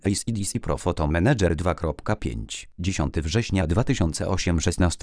ACDC Pro Photo Manager 2.5 10 września 2008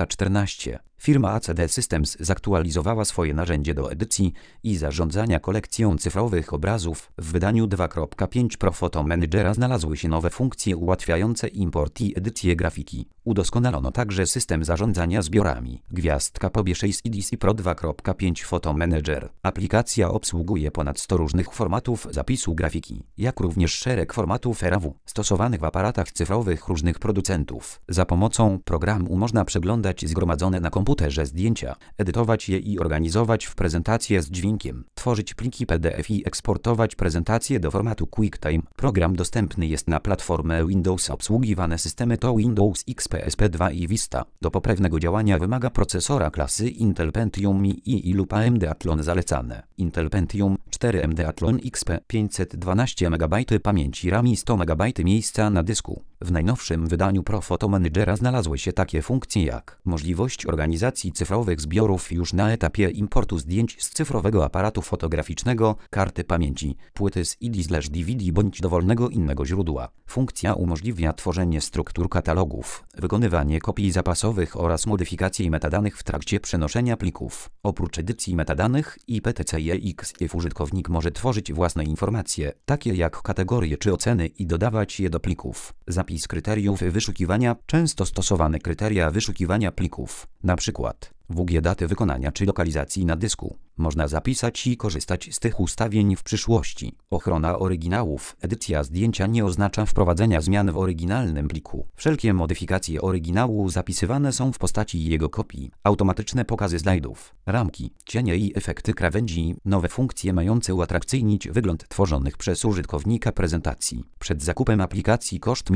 16:14 Firma ACD Systems zaktualizowała swoje narzędzie do edycji i zarządzania kolekcją cyfrowych obrazów. W wydaniu 2.5 Pro Photo Managera znalazły się nowe funkcje ułatwiające import i edycję grafiki. Udoskonalono także system zarządzania zbiorami. Gwiazdka pobierz ACDC Pro 2.5 Photo Manager. Aplikacja obsługuje ponad 100 różnych formatów zapisu grafiki, jak również szereg formatów RAW stosowanych w aparatach cyfrowych różnych producentów. Za pomocą programu można przeglądać zgromadzone na komputerze zdjęcia, edytować je i organizować w prezentację z dźwiękiem, tworzyć pliki PDF i eksportować prezentacje do formatu QuickTime. Program dostępny jest na platformę Windows. Obsługiwane systemy to Windows XP, SP2 i Vista. Do poprawnego działania wymaga procesora klasy Intel Pentium i lub AMD Athlon zalecane. Intel Pentium 4 AMD Athlon XP 512 MB pamięci RAM i 100 MB miejsca na dysku. W najnowszym wydaniu Pro Photo Managera znalazły się takie funkcje jak możliwość organizacji cyfrowych zbiorów już na etapie importu zdjęć z cyfrowego aparatu fotograficznego, karty pamięci, płyty z CD/DVD bądź dowolnego innego źródła. Funkcja umożliwia tworzenie struktur katalogów, wykonywanie kopii zapasowych oraz modyfikację metadanych w trakcie przenoszenia plików. Oprócz edycji metadanych i PTCX użytkownik może tworzyć własne informacje, takie jak kategorie czy oceny i dodawać je do plików. Zapis kryteriów wyszukiwania. Często stosowane kryteria wyszukiwania plików, np. WG daty wykonania czy lokalizacji na dysku. Można zapisać i korzystać z tych ustawień w przyszłości. Ochrona oryginałów. Edycja zdjęcia nie oznacza wprowadzenia zmian w oryginalnym pliku. Wszelkie modyfikacje oryginału zapisywane są w postaci jego kopii. Automatyczne pokazy slajdów, ramki, cienie i efekty krawędzi. Nowe funkcje mające uatrakcyjnić wygląd tworzonych przez użytkownika prezentacji. Przed zakupem aplikacji koszt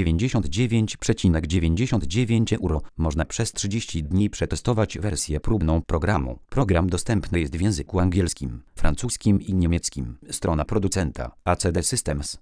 -99,99 euro. Można przez 30 dni przetestować wersję próbną programu. Program dostępny jest w języku angielskim, francuskim i niemieckim. Strona producenta ACD Systems.